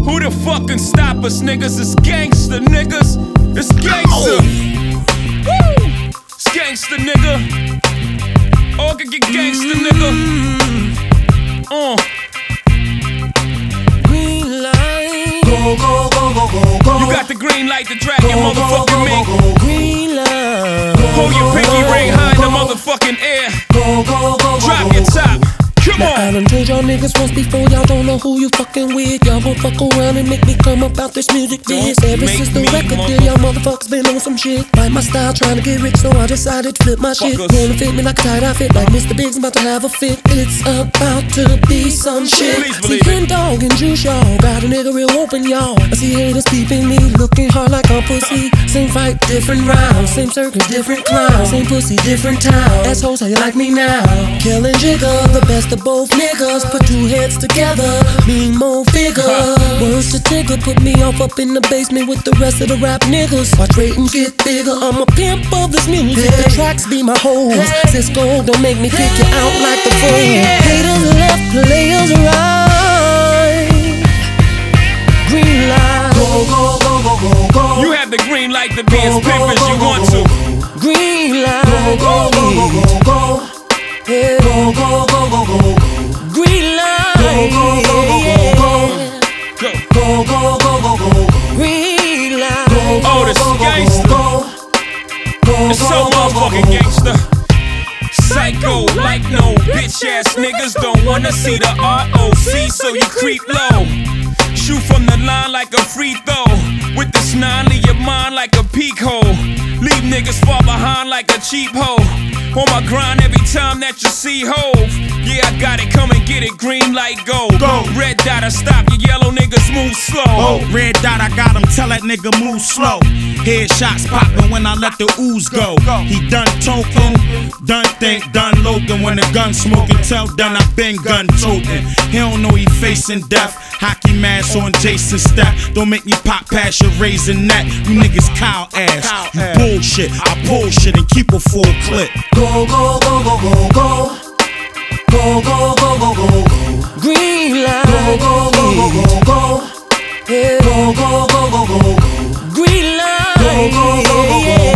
Who the fuck can stop us, niggas? It's gangsta, niggas. It's gangsta. Woo! It's gangsta, nigga. All can get gangsta, nigga. Green light. Go, go, go, go, go, go. You got the green light to drag your motherfucking mink. Green light. Hold your pinky ring high in the motherfucking air. Drop your top. Come on. I done told y'all niggas once before, y'all don't know who you fucking with. Y'all gon' fuck around and make me come about this music biz. Ever since the record deal, y'all motherfuckers been on some shit. Like my style, trying to get rich, so I decided to flip my shit. Gonna fit me like a tight outfit, like Mr. Big's about to have a fit. It's about to be some shit. See Hen Dog and Juice, y'all got a nigga real open, y'all. I see haters peeping me, looking hard like I'm pussy. Same fight, different rounds. Same circus, different clowns. Same pussy, different town. Assholes, how you like me now? Killing Jigga, the best of both niggas. Put two heads together, mean more figure. Words to Tigger, put me off up in the basement with the rest of the rap niggas. Watch ratings get bigger, I'm a pimp of this music. The tracks be my hoes. Cisco, don't make me pick you out like the phone. Haters left, players right. Green light. Go, go, go, go, go, go. You have the green light to be as pimp as you want to. Green light. Go, go, go, go, go, go. Yeah. Go, go, go, go, go, go. Green light. Go, go, go, go, go, go. Go, go, go, go, go, go. Green light. Oh, this gangsta. It's so motherfucking gangsta. Psycho, like no bitch ass niggas don't wanna see the ROC, so you creep low. Shoot from the line like a free throw. With this 9, leave your mind like a peak hole. Leave niggas far behind like a cheap hoe. On my grind every time that you see Hove. Yeah, I got it, come and get it, green light go. Red dot, I stop, you yellow niggas move slow. Oh, red dot, I got him, tell that nigga move slow. Headshots poppin' when I let the ooze go. He done token, done think, done logan. When the gun smoking, tell done I been gun toting. He don't know he facing death. Hockey mask on Jason Step. Don't make me pop past your raising that. You niggas cow ass. You bullshit. I bullshit and keep a full clip. Go, go, go, go, go, go. Go, go, go, go, go, go. Green light. Go, go, go, go, go, go. Yeah. Go, go, go, go, go, go. Green light. Go, go, go, go, go, go.